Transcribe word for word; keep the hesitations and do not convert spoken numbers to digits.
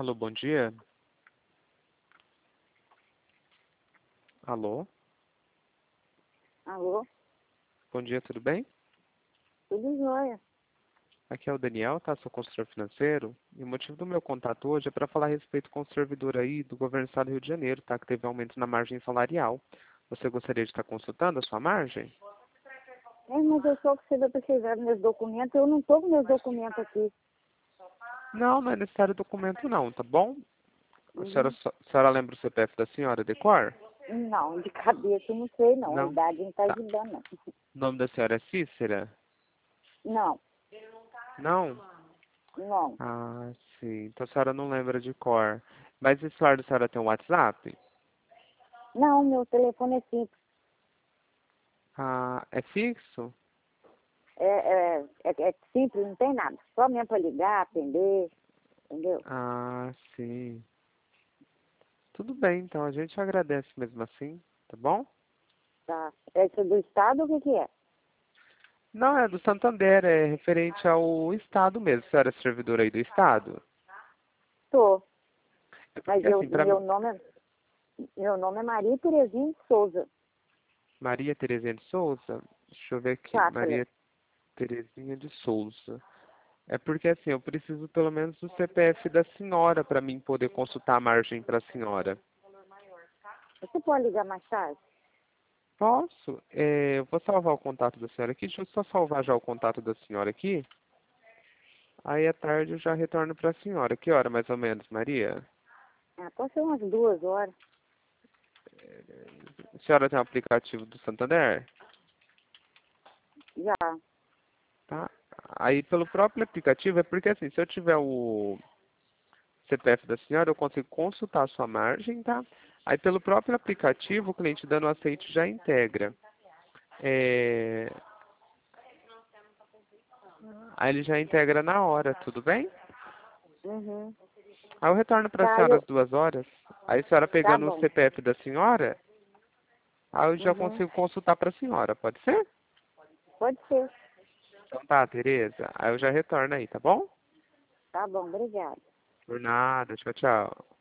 Alô, bom dia. Alô, Alô? bom dia, tudo bem? Tudo jóia. Aqui é o Daniel, tá? Sou consultor financeiro. E o motivo do meu contato hoje é para falar a respeito com o servidor aí do governo do estado do Rio de Janeiro, tá? Que teve aumento na margem salarial. Você gostaria de estar consultando a sua margem? É, mas eu só que você vai precisar dos meus documentos. Eu não estou com meus documentos aqui. Não, não é necessário documento não, tá bom? A senhora, Uhum. só- a senhora lembra o C P F da senhora, de cor? Não, de cabeça eu não sei não. A Não? idade não está Tá. ajudando, não. O nome da senhora é Cícera? Não, Não? não. Ah, sim. Então a senhora não lembra de cor. Mas esse celular da senhora tem um WhatsApp? Não, meu telefone é simples. Ah, é fixo? É, é, é, é simples, não tem nada. Só mesmo para ligar, atender, entendeu? Ah, sim. Tudo bem, então. A gente agradece mesmo assim, tá bom? Tá. Esse é do estado, o que que é? Não, é do Santander, é referente ao Estado mesmo. A senhora é servidora aí do Estado? Tô. É Mas porque eu, assim, para meu nome é, meu nome é Maria Terezinha de Souza. Maria Terezinha de Souza, deixa eu ver aqui, Chátria. Maria Terezinha de Souza. É porque assim, eu preciso pelo menos do C P F da senhora para mim poder consultar a margem para a senhora. Você pode ligar mais tarde? Posso? É, eu vou salvar o contato da senhora aqui. Deixa eu só salvar já o contato da senhora aqui. Aí à tarde eu já retorno para a senhora. Que hora mais ou menos, Maria? Ah, pode ser umas duas horas. A senhora tem o aplicativo do Santander? Já. Tá? Aí pelo próprio aplicativo, é porque assim, se eu tiver o C P F da senhora, eu consigo consultar a sua margem, tá? Aí pelo próprio aplicativo, o cliente dando aceite já integra. É... Aí ele já integra na hora, tudo bem? Uhum. Aí eu retorno para a Tá, senhora eu... às duas horas. Aí a senhora Tá pegando o bom. C P F da senhora, aí eu já Uhum. consigo consultar para a senhora, pode ser? Pode ser. Então tá, Tereza. Aí eu já retorno aí, tá bom? Tá bom, obrigada. Por nada, tchau, tchau.